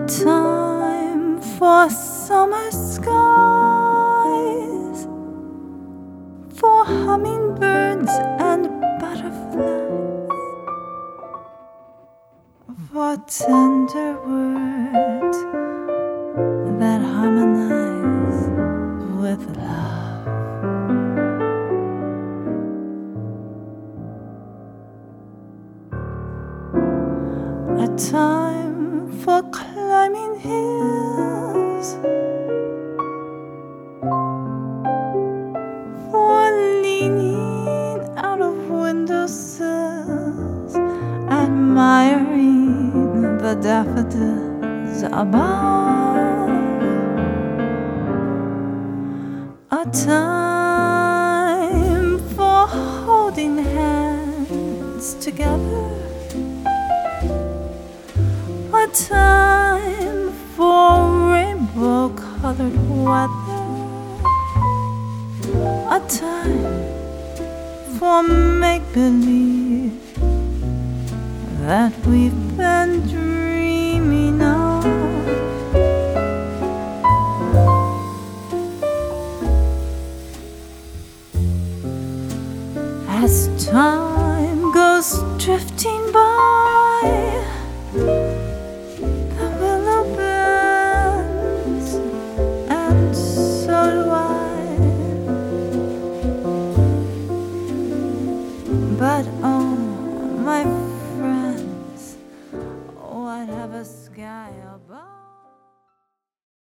time for summer skies, for hummingbirds and butterflies, for tender words that harmonize with love. A time for climbing hills, for leaning out of windowsills, admiring the daffodils above. A time for holding hands together, a time for rainbow-colored weather, a time for make-believe that we've been dreaming of. As time goes drifting